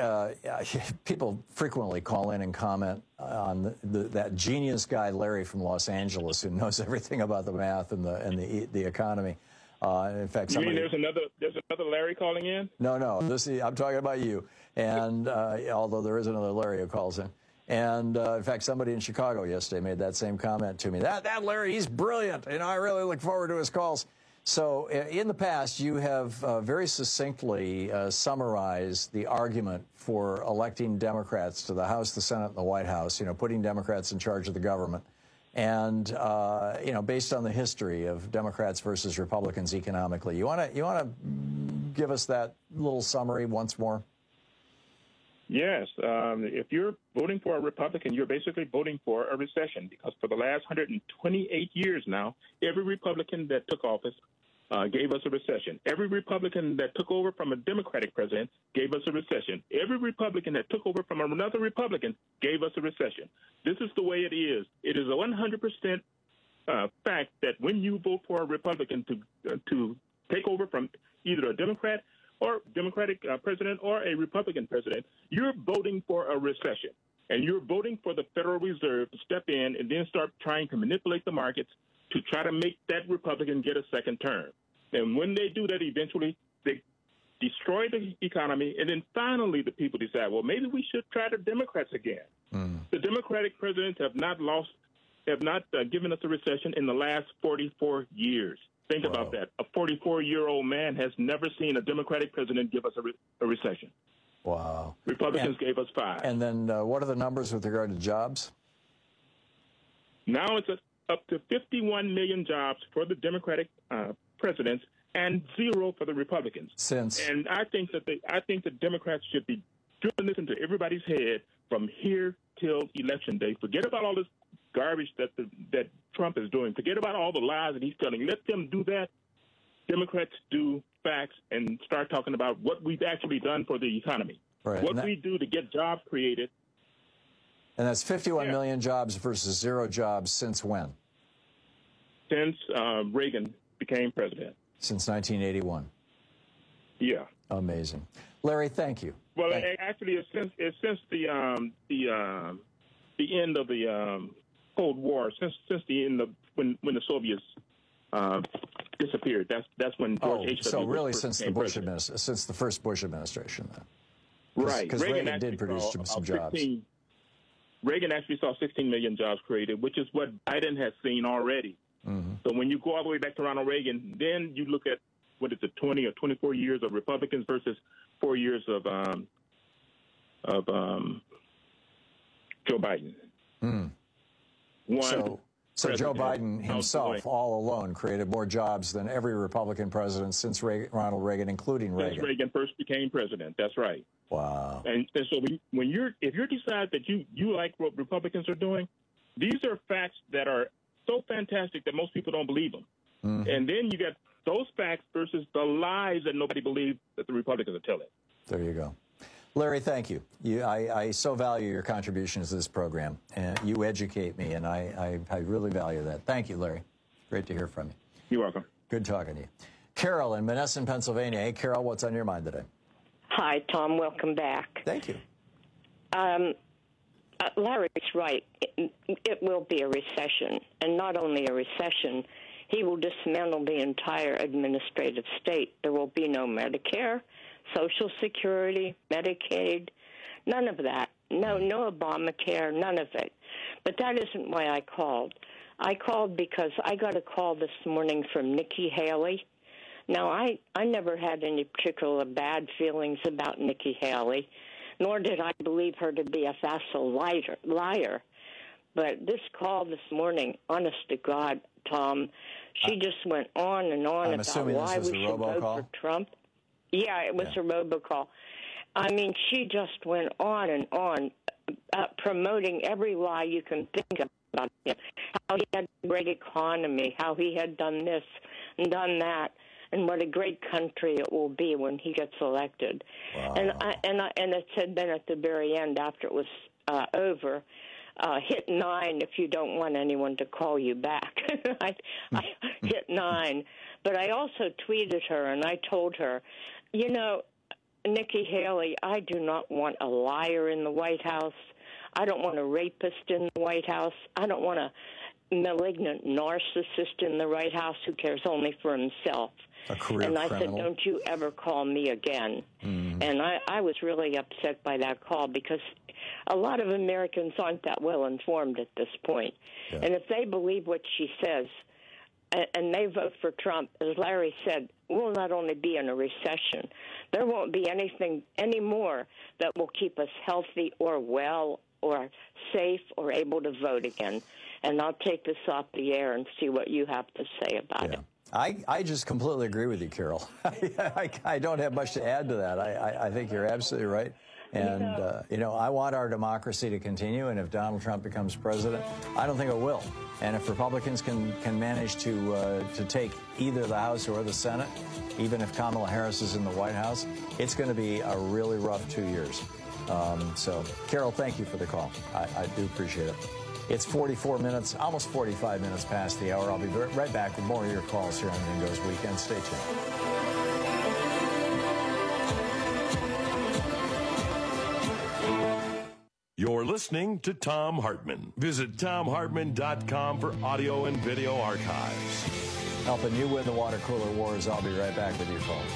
people frequently call in and comment on that genius guy, Larry from Los Angeles, who knows everything about the math and the economy. In fact, you mean there's another Larry calling in? No, I'm talking about you. And although there is another Larry who calls in. And in fact, somebody in Chicago yesterday made that same comment to me. That Larry, he's brilliant. I really look forward to his calls. So in the past, you have very succinctly summarized the argument for electing Democrats to the House, the Senate, and the White House, putting Democrats in charge of the government. And, based on the history of Democrats versus Republicans economically, you want to give us that little summary once more? Yes. If you're voting for a Republican, you're basically voting for a recession, because for the last 128 years now, every Republican that took office gave us a recession. Every Republican that took over from a Democratic president gave us a recession. Every Republican that took over from another Republican gave us a recession. This is the way it is. It is a 100% fact that when you vote for a Republican to take over from either a Democrat or Democratic president or a Republican president, you're voting for a recession. And you're voting for the Federal Reserve to step in and then start trying to manipulate the markets to try to make that Republican get a second term. And when they do that, eventually they destroy the economy, and then finally the people decide, well, maybe we should try the Democrats again. The Democratic presidents have not given us a recession in the last 44 years. Think about that. A 44-year-old man has never seen a Democratic president give us a recession. Wow. Republicans gave us 5. And then what are the numbers with regard to jobs? Now it's up to 51 million jobs for the Democratic presidents and 0 for the Republicans. And I think the Democrats should be drilling this into everybody's head from here till Election Day. Forget about all this garbage that Trump is doing. Forget about all the lies that he's telling. Let them do that. Democrats do facts and start talking about what we've actually done for the economy. Right. What we do to get jobs created. And that's 51 million jobs versus 0 jobs since when? Since Reagan became president. Since 1981. Yeah. Amazing. Larry, thank you. Well, actually, it's since the end of the Cold War, since the end of when the Soviets disappeared. That's when George H.W. So really, Bush since the first Bush administration, then. Right. Because Reagan did produce some jobs. Reagan actually saw 16 million jobs created, which is what Biden has seen already. So when you go all the way back to Ronald Reagan, then you look at, 20 or 24 years of Republicans versus 4 years of Joe Biden. So Joe Biden himself, all alone, created more jobs than every Republican president since Ronald Reagan, including Reagan. Since Reagan first became president. That's right. Wow. And so if you decide that you like what Republicans are doing, these are facts that are so fantastic that most people don't believe them. And then you got those facts versus the lies that nobody believes that the Republicans are telling. There you go. Larry, thank you. I so value your contributions to this program. And you educate me, and I really value that. Thank you, Larry. Great to hear from you. You're welcome. Good talking to you. Carol in Menneson, Pennsylvania. Hey, Carol, what's on your mind today? Hi, Tom. Welcome back. Thank you. Larry's right. It will be a recession, and not only a recession, he will dismantle the entire administrative state. There will be no Medicare, Social Security, Medicaid, none of that. No Obamacare, none of it. But that isn't why I called. I called because I got a call this morning from Nikki Haley. Now, I never had any particular bad feelings about Nikki Haley, nor did I believe her to be a facile liar. But this call this morning, honest to God, Tom, she just went on and on about why we should vote for Trump. Yeah, it was a robocall. I mean, she just went on and on, promoting every lie you can think about him, how he had a great economy, how he had done this and done that, and what a great country it will be when he gets elected. Wow. And it said then at the very end, after it was over, hit 9 if you don't want anyone to call you back. I hit 9. But I also tweeted her, and I told her, you know, Nikki Haley, I do not want a liar in the White House. I don't want a rapist in the White House. I don't want a malignant narcissist in the White House who cares only for himself. A career and I criminal. said, don't you ever call me again. And I was really upset by that call because a lot of Americans aren't that well informed at this point. And if they believe what she says, and they vote for Trump, as Larry said, we'll not only be in a recession, there won't be anything anymore that will keep us healthy or well or safe or able to vote again. And I'll take this off the air and see what you have to say about it. I just completely agree with you, Carol. I don't have much to add to that. I think you're absolutely right. And, I want our democracy to continue. And if Donald Trump becomes president, I don't think it will. And if Republicans can manage to take either the House or the Senate, even if Kamala Harris is in the White House, it's going to be a really rough 2 years. So, Carol, thank you for the call. I do appreciate it. It's 44 minutes, almost 45 minutes past the hour. I'll be right back with more of your calls here on Mingo's Weekend. Stay tuned. You're listening to Thom Hartmann. Visit ThomHartmann.com for audio and video archives. Helping you win the water cooler wars. I'll be right back with you, folks.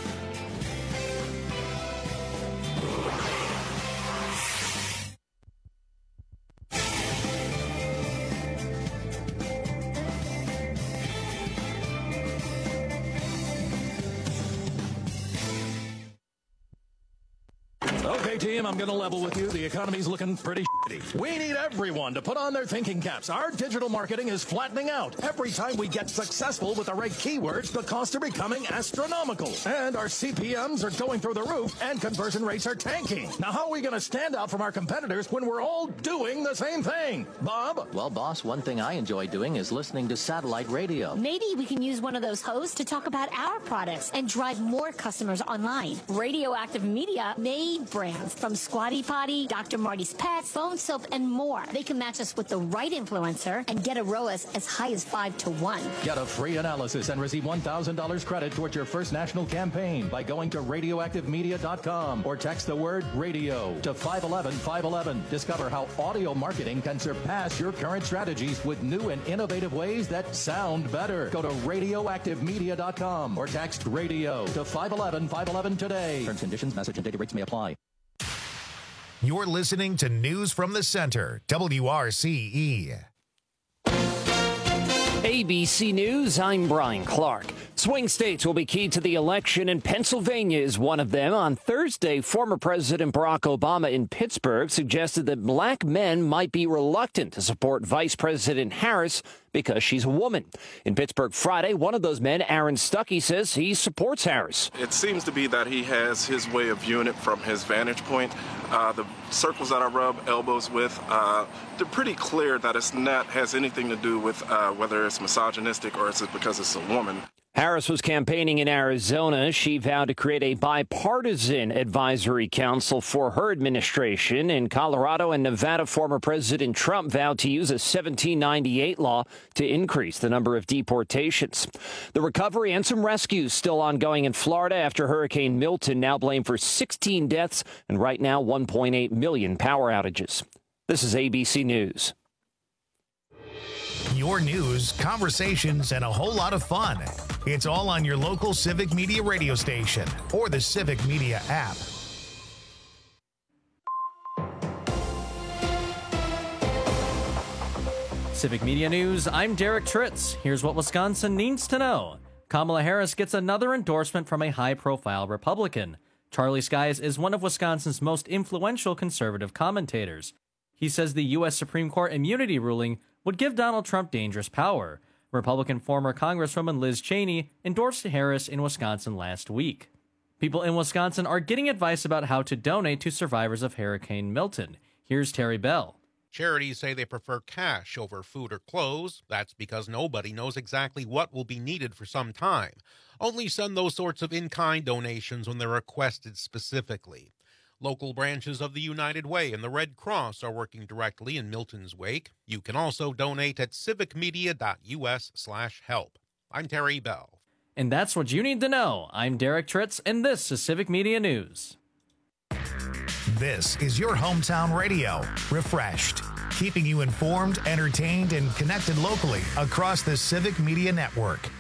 Okay, team, I'm going to level with you. The economy's looking pretty shitty. We need everyone to put on their thinking caps. Our digital marketing is flattening out. Every time we get successful with the right keywords, the costs are becoming astronomical. And our CPMs are going through the roof, and conversion rates are tanking. Now, how are we going to stand out from our competitors when we're all doing the same thing? Bob? Well, boss, one thing I enjoy doing is listening to satellite radio. Maybe we can use one of those hosts to talk about our products and drive more customers online. Radioactive Media made brands from Squatty Potty, Dr. Marty's Pets, Phone Soap, and more. They can match us with the right influencer and get a ROAS as high as 5-to-1. Get a free analysis and receive $1,000 credit towards your first national campaign by going to radioactivemedia.com or text the word radio to 511-511. Discover how audio marketing can surpass your current strategies with new and innovative ways that sound better. Go to radioactivemedia.com or text radio to 511-511 today. Terms, conditions, message, and data rates may apply. You're listening to News from the Center, WRCE. ABC News, I'm Brian Clark. Swing states will be key to the election, and Pennsylvania is one of them. On Thursday, former President Barack Obama in Pittsburgh suggested that black men might be reluctant to support Vice President Harris because she's a woman. In Pittsburgh Friday, one of those men, Aaron Stuckey, says he supports Harris. It seems to be that he has his way of viewing it from his vantage point. The circles that I rub elbows with, they're pretty clear that it's not has anything to do with whether it's misogynistic or is it because it's a woman. Harris was campaigning in Arizona. She vowed to create a bipartisan advisory council for her administration. In Colorado and Nevada, former President Trump vowed to use a 1798 law to increase the number of deportations. The recovery and some rescues still ongoing in Florida after Hurricane Milton, now blamed for 16 deaths and right now 1.8 million power outages. This is ABC News. Your news, conversations, and a whole lot of fun. It's all on your local Civic Media radio station or the Civic Media app. Civic Media News, I'm Derek Tritz. Here's what Wisconsin needs to know. Kamala Harris gets another endorsement from a high-profile Republican. Charlie Skies is one of Wisconsin's most influential conservative commentators. He says the U.S. Supreme Court immunity ruling would give Donald Trump dangerous power. Republican former Congresswoman Liz Cheney endorsed Harris in Wisconsin last week. People in Wisconsin are getting advice about how to donate to survivors of Hurricane Milton. Here's Terry Bell. Charities say they prefer cash over food or clothes. That's because nobody knows exactly what will be needed for some time. Only send those sorts of in-kind donations when they're requested specifically. Local branches of the United Way and the Red Cross are working directly in Milton's wake. You can also donate at civicmedia.us/help. I'm Terry Bell. And that's what you need to know. I'm Derek Tritz, and this is Civic Media News. This is your hometown radio, refreshed, keeping you informed, entertained, and connected locally across the Civic Media Network.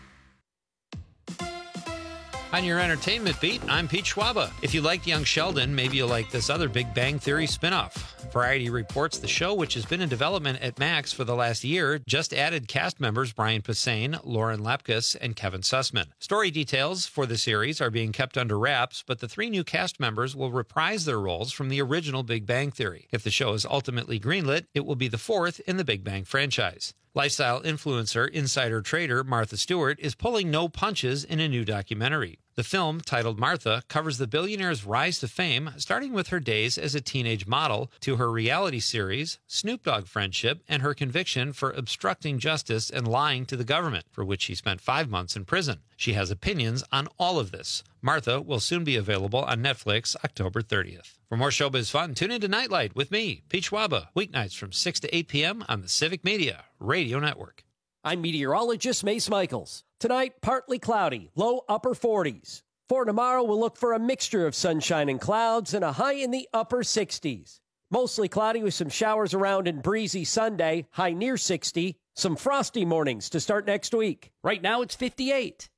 On your entertainment beat, I'm Pete Schwaba. If you liked Young Sheldon, maybe you'll like this other Big Bang Theory spinoff. Variety reports the show, which has been in development at Max for the last year, just added cast members Brian Posehn, Lauren Lapkus, and Kevin Sussman. Story details for the series are being kept under wraps, but the 3 new cast members will reprise their roles from the original Big Bang Theory. If the show is ultimately greenlit, it will be the 4th in the Big Bang franchise. Lifestyle influencer, insider trader Martha Stewart is pulling no punches in a new documentary. The film, titled Martha, covers the billionaire's rise to fame, starting with her days as a teenage model to her reality series, Snoop Dogg friendship, and her conviction for obstructing justice and lying to the government, for which she spent 5 months in prison. She has opinions on all of this. Martha will soon be available on Netflix October 30th. For more showbiz fun, tune into Nightlight with me, Pete Schwaba, weeknights from 6 to 8 p.m. on the Civic Media Radio Network. I'm meteorologist Mace Michaels. Tonight, partly cloudy, low upper 40s. For tomorrow, we'll look for a mixture of sunshine and clouds and a high in the upper 60s. Mostly cloudy with some showers around and breezy Sunday, high near 60. Some frosty mornings to start next week. Right now, it's 58.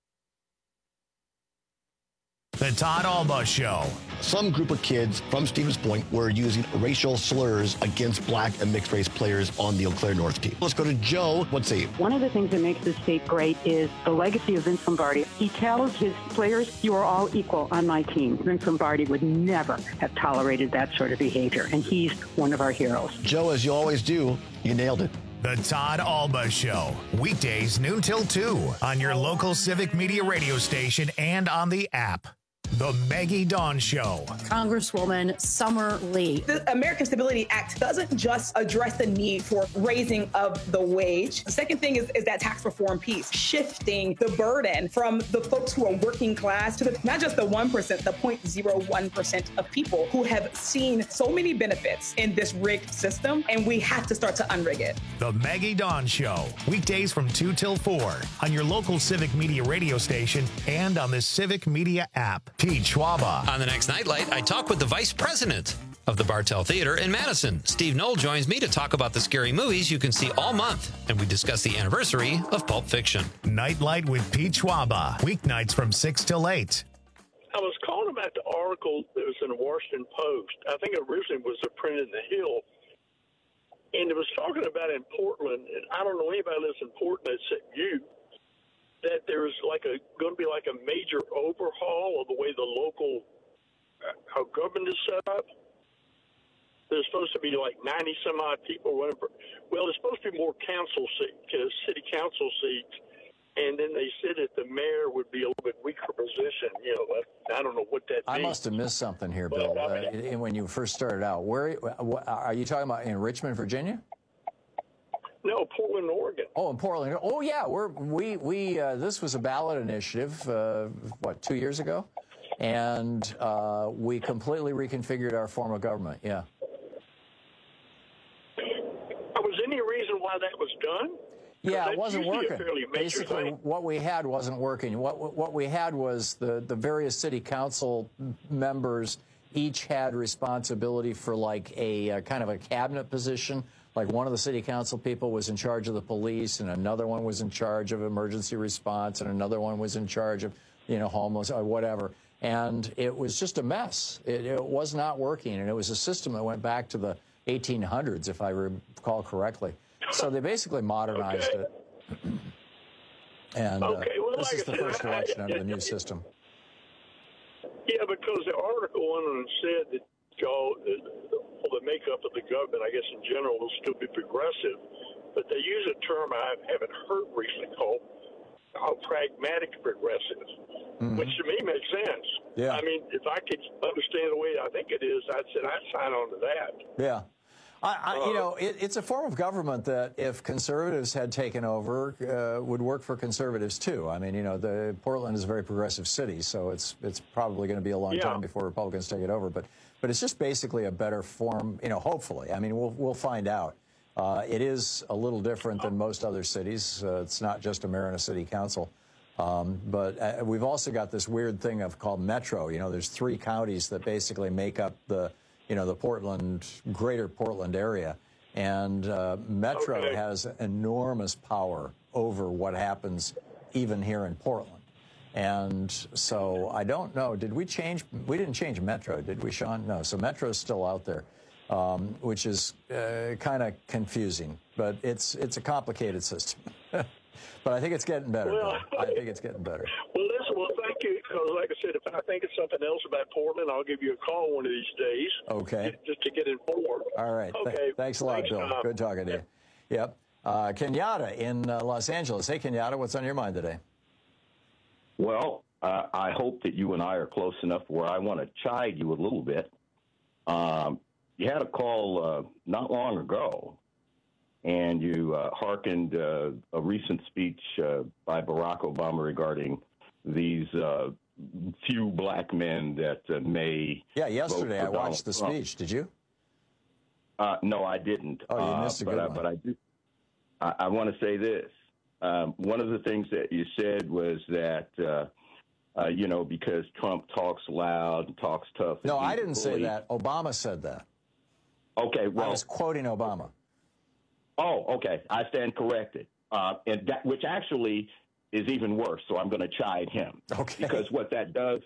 The Todd Alba Show. Some group of kids from Stevens Point were using racial slurs against black and mixed race players on the Eau Claire North team. Let's go to Joe. What's he? One of the things that makes this state great is the legacy of Vince Lombardi. He tells his players, you are all equal on my team. Vince Lombardi would never have tolerated that sort of behavior, and he's one of our heroes. Joe, as you always do, you nailed it. The Todd Alba Show. Weekdays noon till 2 on your local Civic Media radio station and on the app. The Maggie Dawn Show. Congresswoman Summer Lee. The American Stability Act doesn't just address the need for raising of the wage. The second thing is that tax reform piece, shifting the burden from the folks who are working class to not just the 1%, the 0.01% of people who have seen so many benefits in this rigged system, and we have to start to unrig it. The Maggie Dawn Show. Weekdays from 2 till 4 on your local Civic Media radio station and on the Civic Media app. Pete Schwaba. On the next Nightlight, I talk with the vice president of the Bartell Theater in Madison. Steve Knoll joins me to talk about the scary movies you can see all month, and we discuss the anniversary of Pulp Fiction. Nightlight with Pete Schwaba. Weeknights from 6 till 8. I was calling about the article that was in the Washington Post. I think originally it was printed in the Hill, and it was talking about in Portland, and I don't know anybody who lives in Portland except you, that there's going to be like a major overhaul of the way the local how government is set up. There's supposed to be like 90 some odd people running for. Well, there's supposed to be more city council seats, and then they said that the mayor would be a little bit weaker position. You know, I don't know what that means. I must have missed something here, Bill. When you first started out, where are you talking about? In Richmond, Virginia? No, Portland, Oregon. Oh, in Portland. Oh, yeah. We this was a ballot initiative, 2 years ago? And we completely reconfigured our form of government, yeah. Was there any reason why that was done? Yeah, it wasn't working. Basically, what we had wasn't working. What we had was the various city council members each had responsibility for like a kind of a cabinet position. Like one of the city council people was in charge of the police, and another one was in charge of emergency response, and another one was in charge of, homeless or whatever. And it was just a mess. It was not working, and it was a system that went back to the 1800s, if I recall correctly. So they basically modernized it. And this is the first election under the new system. Yeah, because the article on it said that the makeup of the government, I guess in general, will still be progressive, but they use a term I haven't heard recently called pragmatic progressive, which to me makes sense. Yeah. I mean, if I could understand the way I think it is, I'd sign on to that. Yeah. It's a form of government that if conservatives had taken over, would work for conservatives too. I mean, Portland is a very progressive city, so it's probably going to be a long time before Republicans take it over. But it's just basically a better form, hopefully. I mean, we'll find out. It is a little different than most other cities. It's not just a mayor and a city council. But we've also got this weird thing called Metro. There's 3 counties that basically make up the greater Portland area. And Metro has enormous power over what happens even here in Portland. And so I don't know, we didn't change Metro, did we, Sean? No, so Metro's still out there. which is kind of confusing. But it's a complicated system. But I think it's getting better. Well, I think it's getting better. Well, listen, thank you. Because like I said, if I think of something else about Portland, I'll give you a call one of these days. Okay. Just to get informed. All right. Okay. Thanks a lot, Bill. Tom. Good talking to you. Yep. Kenyatta in Los Angeles. Hey, Kenyatta, what's on your mind today? Well, I hope that you and I are close enough where I want to chide you a little bit. You had a call not long ago, and you hearkened a recent speech by Barack Obama regarding these few black men that may. Yeah, yesterday I watched the speech. Did you? No, I didn't. Oh, you missed a good one. But I do. I want to say this. One of the things that you said was that, because Trump talks loud and talks tough. No, I didn't say that. Obama said that. Okay, well. I was quoting Obama. Oh, okay. I stand corrected. And that, which actually is even worse, so I'm going to chide him. Okay. Because what that does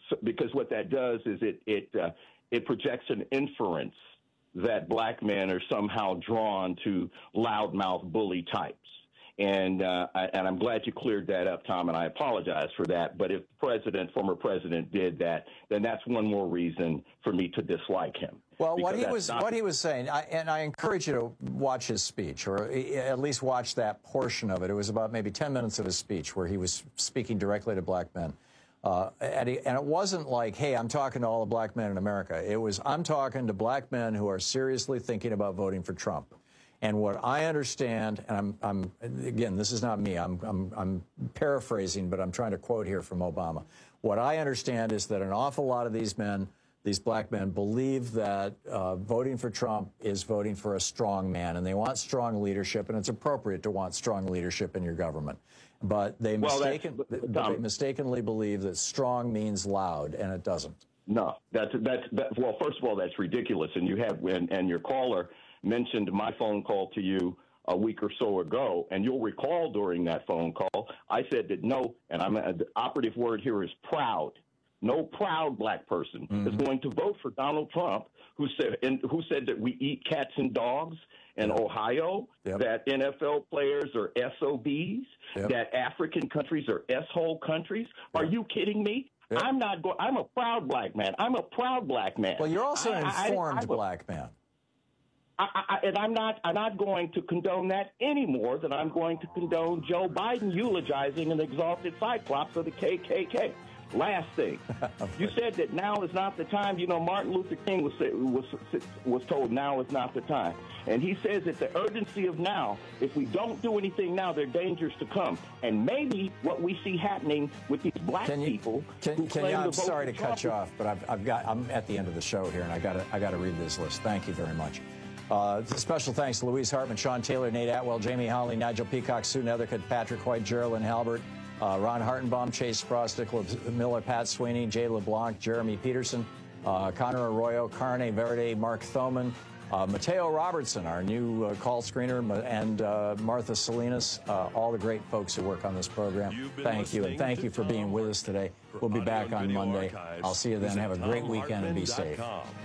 is it projects an inference that black men are somehow drawn to loudmouth bully types. And I'm glad you cleared that up, Tom, and I apologize for that. But if the former president did that, then that's one more reason for me to dislike him. Well, what he was saying, and I encourage you to watch his speech, or at least watch that portion of it. It was about maybe 10 minutes of his speech where he was speaking directly to black men. And it wasn't like, hey, I'm talking to all the black men in America. It was, I'm talking to black men who are seriously thinking about voting for Trump. And what I understand, and I'm again, this is not me. I'm paraphrasing, but I'm trying to quote here from Obama. What I understand is that an awful lot of these men, these black men, believe that voting for Trump is voting for a strong man, and they want strong leadership, and it's appropriate to want strong leadership in your government. But they mistakenly believe that strong means loud, and it doesn't. No, well, first of all, that's ridiculous. And you have, and your caller mentioned my phone call to you a week or so ago, and you'll recall during that phone call, I said that no, and the operative word here is proud. No proud black person is going to vote for Donald Trump, who said that we eat cats and dogs in Ohio, that NFL players are SOBs, that African countries are S-hole countries. Are you kidding me? I'm a proud black man. I'm a proud black man. Well, you're also an informed black man. And I'm not going to condone that any more than I'm going to condone Joe Biden eulogizing an exalted cyclops of the KKK. Last thing, you said that now is not the time. You know, Martin Luther King was told now is not the time. And he says that the urgency of now, if we don't do anything now, there are dangers to come. And maybe what we see happening with these black people. I'm sorry to cut you off, but I'm at the end of the show here, and I got to read this list. Thank you very much. Special thanks to Louise Hartman, Sean Taylor, Nate Atwell, Jamie Hawley, Nigel Peacock, Sue Nethercutt, Patrick White, Geraldine Halbert, Ron Hartenbaum, Chase Frost, Nicholas Miller, Pat Sweeney, Jay LeBlanc, Jeremy Peterson, Connor Arroyo, Carne Verde, Mark Thoman, Mateo Robertson, our new call screener, and Martha Salinas, all the great folks who work on this program. Thank you, and thank you for being with us today. We'll be back on Monday. I'll see you then. Have a great weekend and be safe.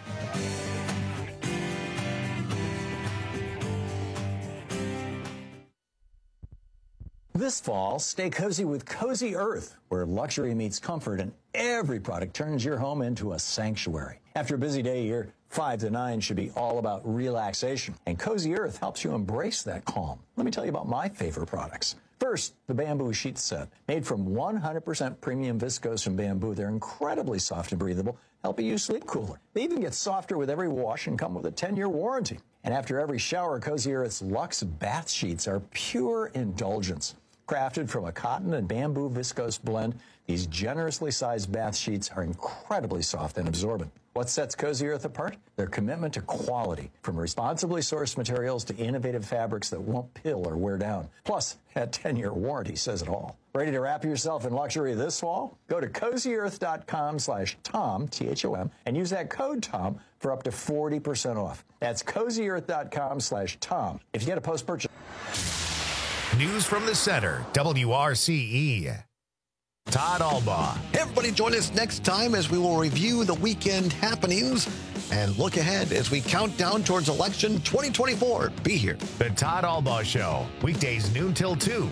This fall, stay cozy with Cozy Earth, where luxury meets comfort and every product turns your home into a sanctuary. After a busy day, your 5 to 9 should be all about relaxation, and Cozy Earth helps you embrace that calm. Let me tell you about my favorite products. First, the bamboo sheet set. Made from 100% premium viscose from bamboo, they're incredibly soft and breathable, helping you sleep cooler. They even get softer with every wash and come with a 10-year warranty. And after every shower, Cozy Earth's Luxe bath sheets are pure indulgence. Crafted from a cotton and bamboo viscose blend, these generously sized bath sheets are incredibly soft and absorbent. What sets Cozy Earth apart? Their commitment to quality, from responsibly sourced materials to innovative fabrics that won't pill or wear down. Plus, that 10-year warranty says it all. Ready to wrap yourself in luxury this fall? Go to CozyEarth.com/Tom, T-H-O-M, and use that code TOM for up to 40% off. That's CozyEarth.com/Tom. If you get a post-purchase... News from the center, WRCE. Todd Albaugh. Hey, everybody, join us next time as we will review the weekend happenings. and look ahead as we count down towards election 2024. Be here. The Todd Albaugh Show, weekdays noon till 2.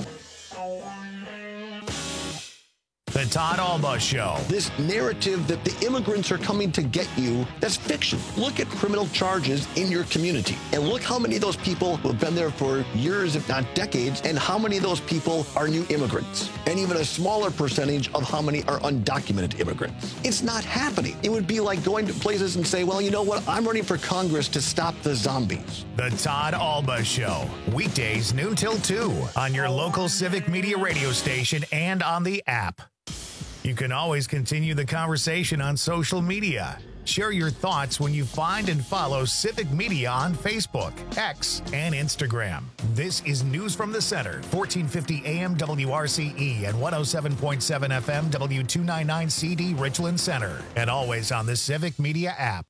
The Todd Albaugh Show. This narrative that the immigrants are coming to get you, that's fiction. Look at criminal charges in your community and look how many of those people who have been there for years, if not decades, and how many of those people are new immigrants, and even a smaller percentage of how many are undocumented immigrants. It's not happening. It would be like going to places and say, well, you know what? I'm running for Congress to stop the zombies. The Todd Albaugh Show, weekdays noon till 2 on your local Civic Media radio station and on the app. You can always continue the conversation on social media. Share your thoughts when you find and follow Civic Media on Facebook, X, and Instagram. This is News from the Center, 1450 AM WRCE and 107.7 FM W299CD Richland Center, and always on the Civic Media app.